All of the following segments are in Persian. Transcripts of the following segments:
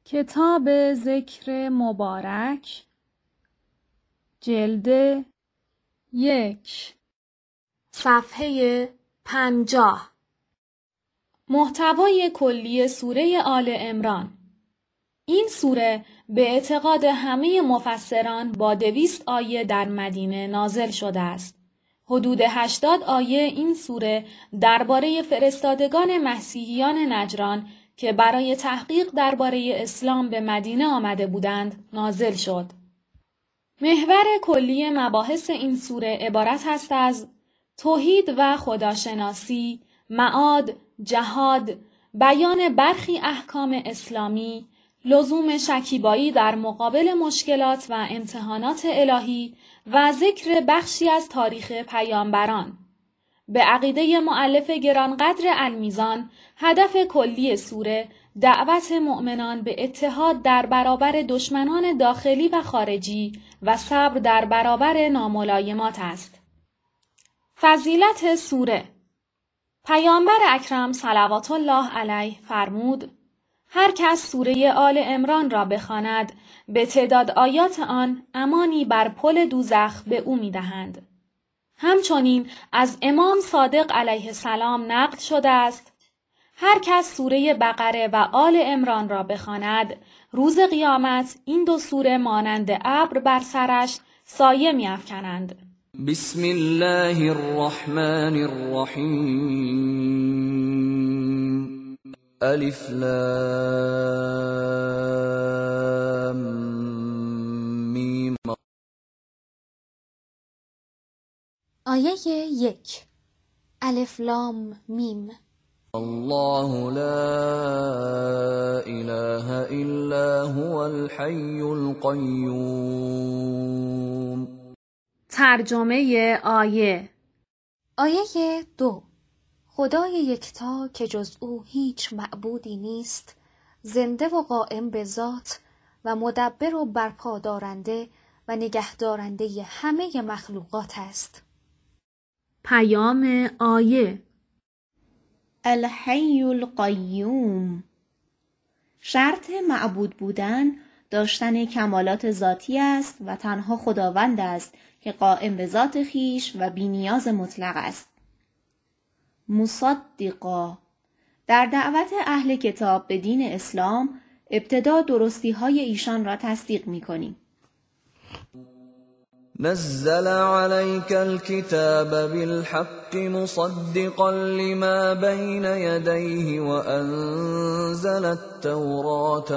کتاب ذکر مبارک جلد 1 صفحه 50 محتوای کلی سوره آل عمران. این سوره به اعتقاد همه مفسران با 200 آیه در مدینه نازل شده است. حدود 80 آیه این سوره درباره فرستادگان مسیحیان نجران که برای تحقیق درباره اسلام به مدینه آمده بودند نازل شد. محور کلی مباحث این سوره عبارت است از توحید و خداشناسی، معاد، جهاد، بیان برخی احکام اسلامی، لزوم شکیبایی در مقابل مشکلات و امتحانات الهی و ذکر بخشی از تاریخ پیامبران. به عقیده مؤلف گرانقدر المیزان، هدف کلی سوره دعوت مؤمنان به اتحاد در برابر دشمنان داخلی و خارجی و صبر در برابر ناملایمات است. فضیلت سوره: پیامبر اکرم صلوات الله علیه فرمود: هر کس سوره آل عمران را بخواند به تعداد آیات آن امانی بر پل دوزخ به او می‌دهند. همچنین از امام صادق علیه السلام نقل شده است: هر کس سوره بقره و آل عمران را بخواند روز قیامت این دو سوره مانند ابر بر سرش سایه می‌افکنند. بسم الله الرحمن الرحیم. الف لام میم. آیه 1 الف لام میم. الله لا اله الا هو الحي القيوم. ترجمه آیه: آیه 2 خدای یکتا که جز او هیچ معبودی نیست، زنده و قائم به ذات و مدبر و برپادارنده و نگهدارنده همه مخلوقات است. پیام آیه: الحی القیوم. شرط معبود بودن داشتن کمالات ذاتی است و تنها خداوند است که قائم به ذات خیش و بی نیاز مطلق است. مصدقا. در دعوت اهل کتاب به دین اسلام ابتدا درستی های ایشان را تصدیق می کنیم. نزل عليك الكتاب بالحق مصدقا لما بين يديه وأنزل التوراة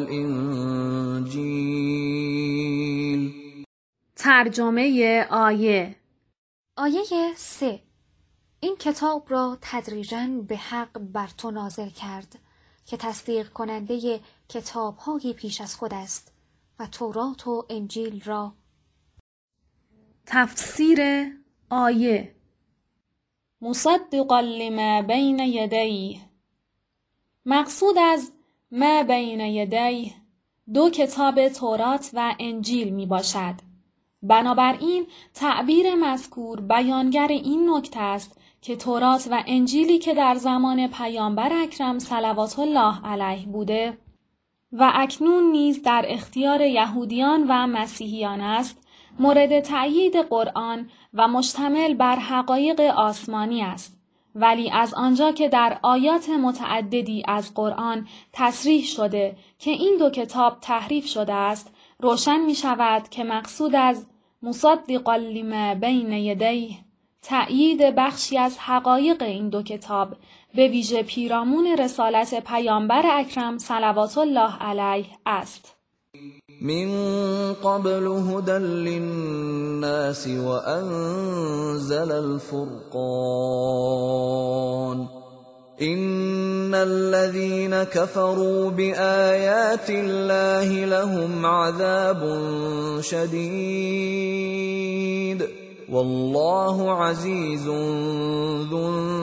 والإنجيل. ترجمه آیه: آیه 3 این کتاب را تدریجاً به حق بر تو نازل کرد که تصدیق کننده کتاب‌های پیش از خود است و تورات و انجیل را. تفسیر آیه: مصدقا لما بین یدیه. مقصود از ما بین یدیه 2 کتاب تورات و انجیل می باشد. بنابراین تعبیر مذکور بیانگر این نکته است که تورات و انجیلی که در زمان پیامبر اکرم صلوات الله علیه بوده و اکنون نیز در اختیار یهودیان و مسیحیان است، مورد تأیید قرآن و مشتمل بر حقایق آسمانی است. ولی از آنجا که در آیات متعددی از قرآن تصریح شده که این 2 کتاب تحریف شده است، روشن می شود که مقصود از مصدقا لما بین یدیه تأیید بخشی از حقایق این 2 کتاب، به ویژه پیرامون رسالت پیامبر اکرم صلوات الله علیه است. من قبل هدى للناس وأنزل الفرقان. إن الذين كفروا بآيات الله لهم عذاب شديد والله عزيز ذو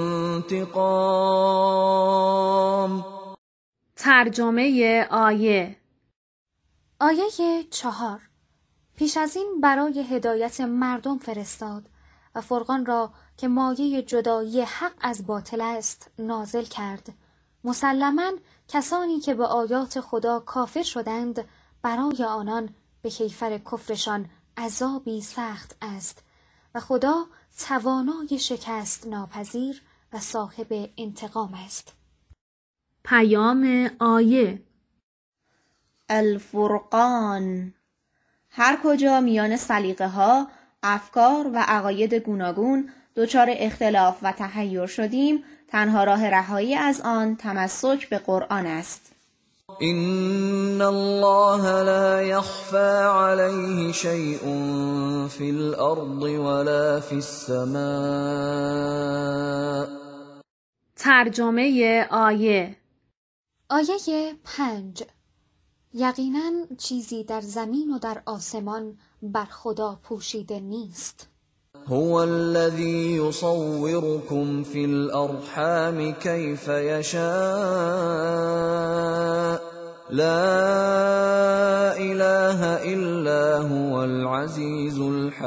انتقام. ترجمه آیه: آیه 4 پیش از این برای هدایت مردم فرستاد و فرقان را که مایه جدایی حق از باطل است نازل کرد. مسلماً کسانی که به آیات خدا کافر شدند برای آنان به کیفر کفرشان عذابی سخت است و خدا توانای شکست ناپذیر و صاحب انتقام است. پیام آیه: الفرقان. هر کجا میان سلیقه ها، افکار و عقاید گوناگون دچار اختلاف و تحیر شدیم، تنها راه رهایی از آن تمسک به قرآن است. إن الله لا يخفى عليه شيء في الأرض ولا في السماء. ترجمه آیه: آیه 5. یقیناً چیزی در زمین و در آسمان بر خدا پوشیده نیست. هو الذي يصوركم في الأرحام كيف يشاء لا إله إلا هو العزيز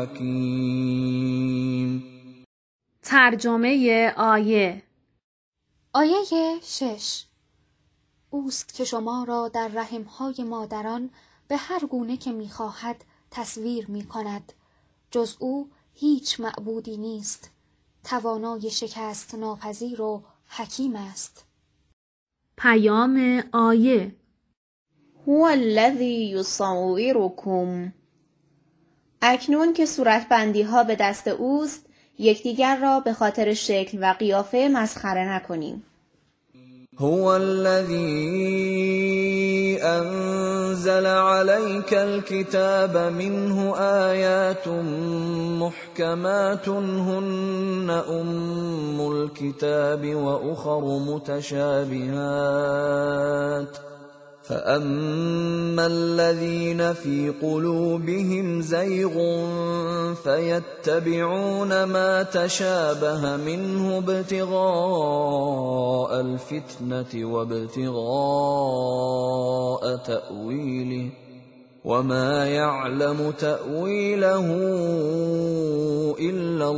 الحكيم. ترجمه آیه: آیه 6. اوست که شما را در رحمهای مادران به هر گونه که می‌خواهد تصویر می‌کند. جز او هیچ معبودی نیست. توانای شکست ناپذیر و حکیم است. پیام آیه: هو الذی یصورکم. اکنون که صورتبندی ها به دست اوست، یکدیگر را به خاطر شکل و قیافه مسخره نکنیم. هو الذي أنزل عليك الكتاب منه آيات محكمات هن أم الكتاب وأخر متشابهات فأما الذين في قلوبهم زيغ فيتبعون ما تشابه منه ابتغاء الفتنة وابتغاء تأويله وما يعلم تأويله إلا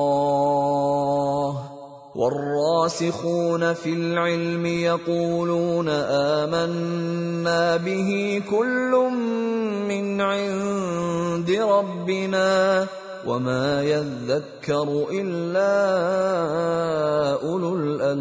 الله والراسخون في العلم يقولون آمنا به كل من عند ربنا وما يذكر إلا أولو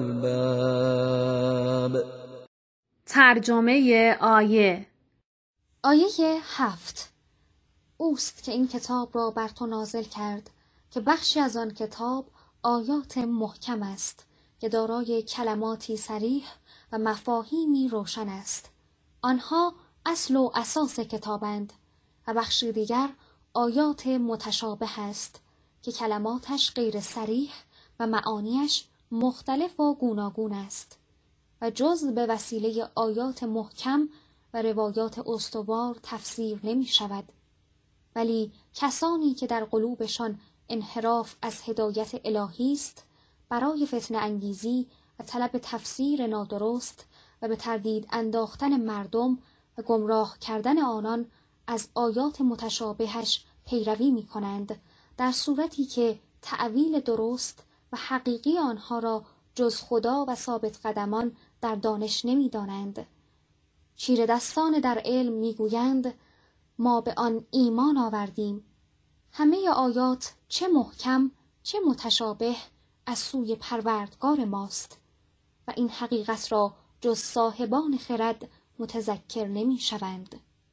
الألباب. ترجمه آیه: آیه 7. اوست که این کتاب را بر تو نازل کرد که بخشی از آن کتاب آیات محکم است که دارای کلماتی صریح و مفاهیمی روشن است. آنها اصل و اساس کتابند و بخشی دیگر آیات متشابه است که کلماتش غیر صریح و معانیش مختلف و گوناگون است و جز به وسیله آیات محکم و روایات استوار تفسیر نمی شود. ولی کسانی که در قلوبشان انحراف از هدایت الهی است، برای فتنه انگیزی و طلب تفسیر نادرست و به تردید انداختن مردم و گمراه کردن آنان از آیات متشابهش پیروی می کنند، در صورتی که تأویل درست و حقیقی آنها را جز خدا و ثابت قدمان در دانش نمی دانند. چیره دستان در علم می گویند ما به آن ایمان آوردیم. همه آیات چه محکم چه متشابه از سوی پروردگار ماست و این حقیقت را جز صاحبان خرد متذکر نمی شوند.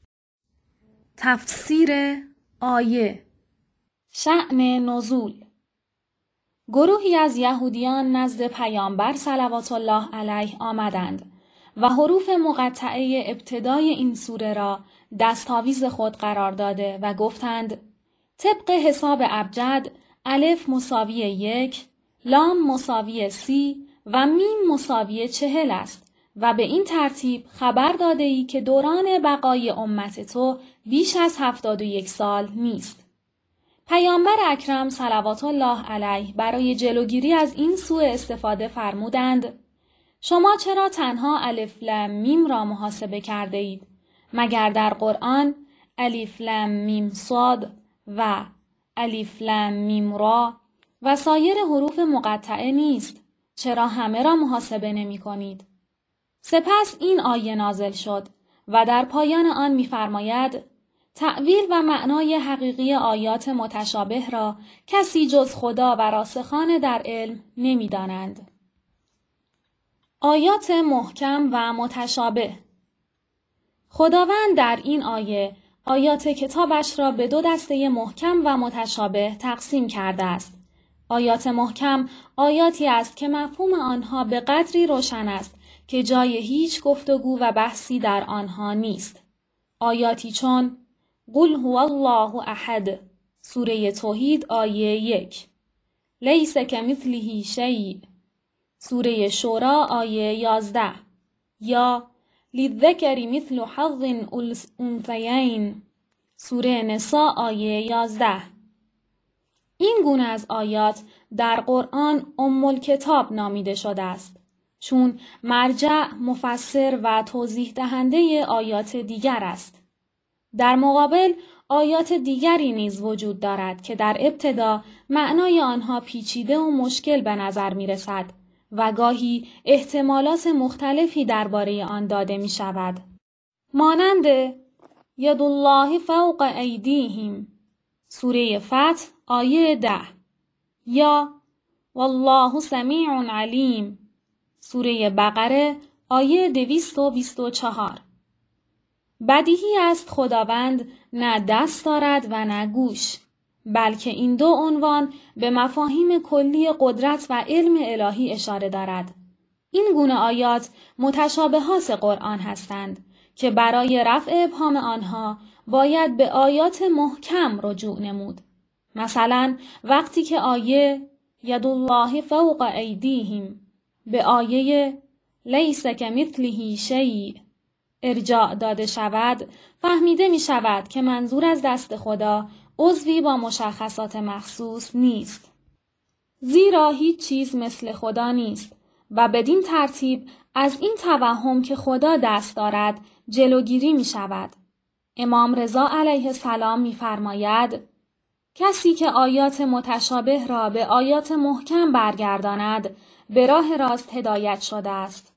تفسیر آیه: شأن نزول. گروهی از یهودیان نزد پیامبر صلوات الله علیه آمدند و حروف مقطعه ابتدای این سوره را دستاویز خود قرار داده و گفتند طبق حساب ابجد الف مساوی 1، لام مساوی 30 و میم مساوی 40 است و به این ترتیب خبر داده ای که دوران بقای امت تو بیش از 71 سال نیست. پیامبر اکرم صلوات الله علیه برای جلوگیری از این سوء استفاده فرمودند شما چرا تنها الف لام میم را محاسبه کرده اید؟ مگر در قرآن الف لام میم صاد و الف لام میم را و سایر حروف مقطعه نیست؟ چرا همه را محاسبه نمی کنید؟ سپس این آیه نازل شد و در پایان آن می‌فرماید تأویل و معنای حقیقی آیات متشابه را کسی جز خدا و راسخان در علم نمی‌دانند. آیات محکم و متشابه. خداوند در این آیه آیات کتابش را به 2 دسته محکم و متشابه تقسیم کرده است. آیات محکم آیاتی است که مفهوم آنها به قدری روشن است که جای هیچ گفتگو و بحثی در آنها نیست. آیاتی چون قل هو الله احد، سوره توحید آیه 1، لیس کمثله شیء، سوره شورا آیه 11، یا للذکر مثل حظ الانثیین، سوره نساء آیه 11. این گونه از آیات در قرآن ام الکتاب نامیده شده است، چون مرجع، مفسر و توضیح دهنده آیات دیگر است. در مقابل آیات دیگری نیز وجود دارد که در ابتدا معنای آنها پیچیده و مشکل به نظر می رسد و گاهی احتمالات مختلفی درباره آن داده می شود. مانند ید الله فوق ایدیهم، سوره فتح آیه 10، یا والله سمیع علیم، سوره بقره آیه 224. بدیهی است خداوند نه دست دارد و نه گوش، بلکه این 2 عنوان به مفاهیم کلی قدرت و علم الهی اشاره دارد. این گونه آیات متشابهات قرآن هستند که برای رفع ابهام آنها باید به آیات محکم رجوع نمود. مثلا وقتی که آیه ید الله فوق ایدیهم به آیه لیس کمثله شیء ارجاع داده شود، فهمیده می شود که منظور از دست خدا عضوی با مشخصات مخصوص نیست. زیرا هیچ چیز مثل خدا نیست و بدین ترتیب از این توهم که خدا دست دارد جلوگیری می شود. امام رضا علیه السلام می فرماید کسی که آیات متشابه را به آیات محکم برگرداند به راه راست هدایت شده است.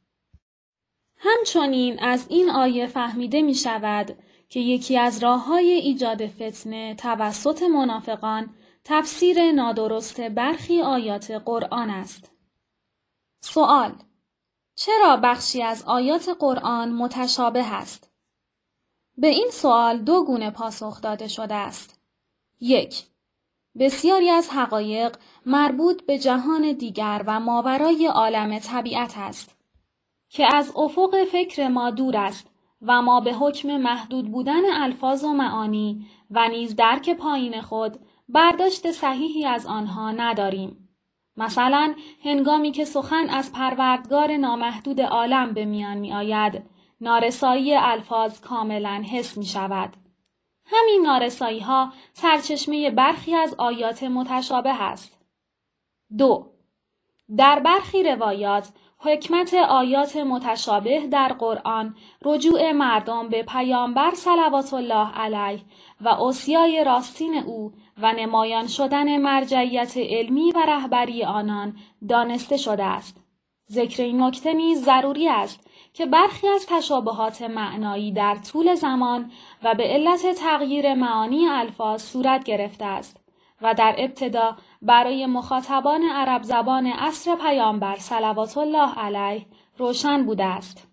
همچنین از این آیه فهمیده می شود که یکی از راه‌های ایجاد فتنه توسط منافقان تفسیر نادرست برخی آیات قرآن است. سوال: چرا بخشی از آیات قرآن متشابه است؟ به این سوال 2 گونه پاسخ داده شده است. 1. بسیاری از حقایق مربوط به جهان دیگر و ماورای عالم طبیعت است که از افق فکر ما دور است و ما به حکم محدود بودن الفاظ و معانی و نیز درک پایین خود برداشت صحیحی از آنها نداریم. مثلا هنگامی که سخن از پروردگار نامحدود عالم به میان می آید، نارسایی الفاظ کاملا حس می شود. همین نارسایی ها سرچشمه برخی از آیات متشابه است. 2. در برخی روایات حکمت آیات متشابه در قرآن رجوع مردم به پیامبر صلوات الله علیه و اوصیای راستین او و نمایان شدن مرجعیت علمی و رهبری آنان دانسته شده است. ذکر این نکته نیز ضروری است که برخی از تشابهات معنایی در طول زمان و به علت تغییر معانی الفاظ صورت گرفته است و در ابتدا برای مخاطبان عرب زبان عصر پیامبر صلوات الله علیه روشن بوده است.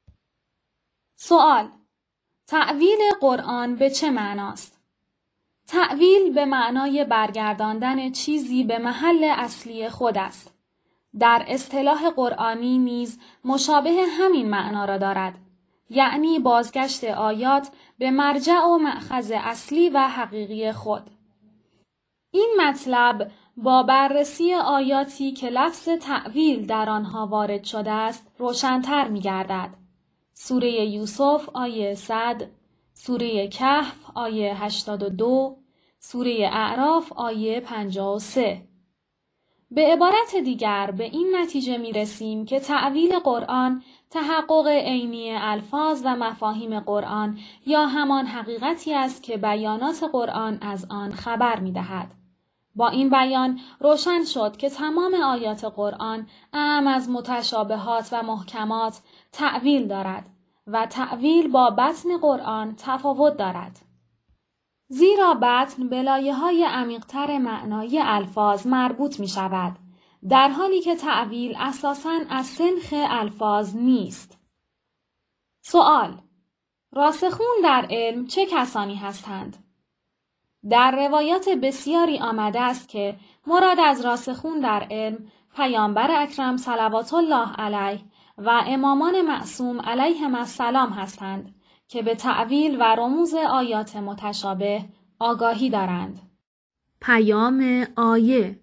سوال: تأویل قرآن به چه معناست؟ تأویل به معنای برگرداندن چیزی به محل اصلی خود است. در اصطلاح قرآنی نیز مشابه همین معنا را دارد، یعنی بازگشت آیات به مرجع و مأخذ اصلی و حقیقی خود. این مطلب با بررسی آیاتی که لفظ تأویل در آنها وارد شده است روشن‌تر می‌گردد. سوره یوسف آیه 100، سوره کهف آیه 82، سوره اعراف آیه 53. به عبارت دیگر به این نتیجه می‌رسیم که تأویل قرآن تحقق عینی الفاظ و مفاهیم قرآن یا همان حقیقتی است که بیانات قرآن از آن خبر می‌دهد. با این بیان روشن شد که تمام آیات قرآن اعم از متشابهات و محکمات تأویل دارد و تأویل با بطن قرآن تفاوت دارد. زیرا بطن به لایه‌های عمیق‌تر معنایی الفاظ مربوط می شود، در حالی که تأویل اساساً از سنخ الفاظ نیست. سوال: راسخون در علم چه کسانی هستند؟ در روایات بسیاری آمده است که مراد از راسخون در علم پیامبر اکرم صلوات الله علیه و امامان معصوم علیهم السلام هستند که به تأویل و رموز آیات متشابه آگاهی دارند. پیام آیه: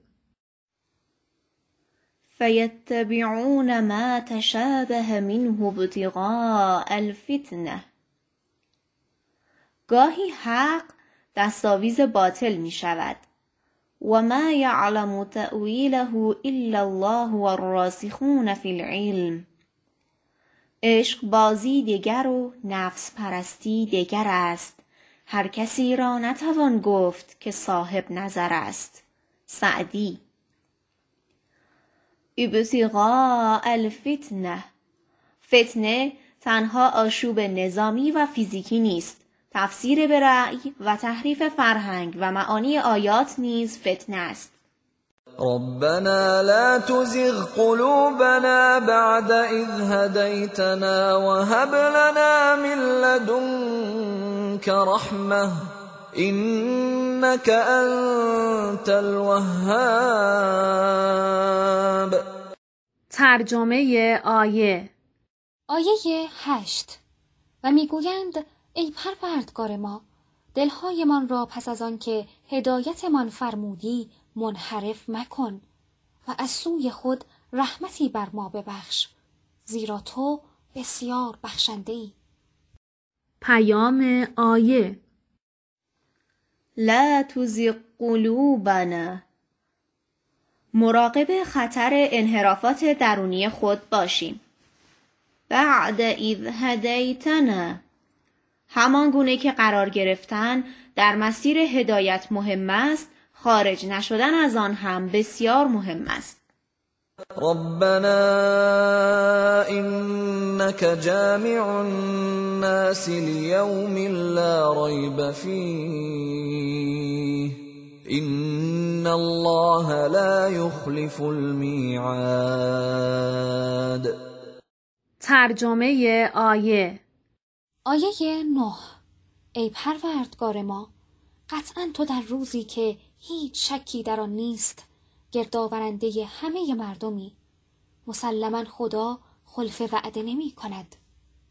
فیتبعون ما تشابه منه ابتغاء الفتنه. گاهی حق دستاویز باطل می شود. و ما یعلم تأویله الا الله والراسخون فی العلم. عشق بازی دیگر و نفس پرستی دیگر است. هر کسی را نتوان گفت که صاحب نظر است. سعدی. ابتغاء الفتنه. فتنه تنها آشوب نظامی و فیزیکی نیست. تفسیر به رأی و تحریف فرهنگ و معانی آیات نیز فتنه است. ربنا لا تزغ قلوبنا بعد إذ هديتنا وهب لنا من لدنك رحمة إنك أنت الوهاب. ترجمه آیه: آیه 8 و میگویند ای پروردگار ما، دلهایمان را پس از آن که هدایتمان فرمودی منحرف مکن و از سوی خود رحمتی بر ما ببخش، زیرا تو بسیار بخشنده‌ای. پیام آیه: لا تزغ قلوبنا. مراقب خطر انحرافات درونی خود باشیم. بعد اذ هدیتنا. همان گونه که قرار گرفتن در مسیر هدایت مهم است، خارج نشدن از آن هم بسیار مهم است. ربنا إنك جامع الناس ليوم لا ريب فيه إن الله لا يخلف الميعاد. ترجمه آیه: آیه 9 ای پروردگار ما، قطعاً تو در روزی که هیچ شکی در آن نیست گردآورنده همه مردمی. مسلماً خدا خلف وعده نمی کند.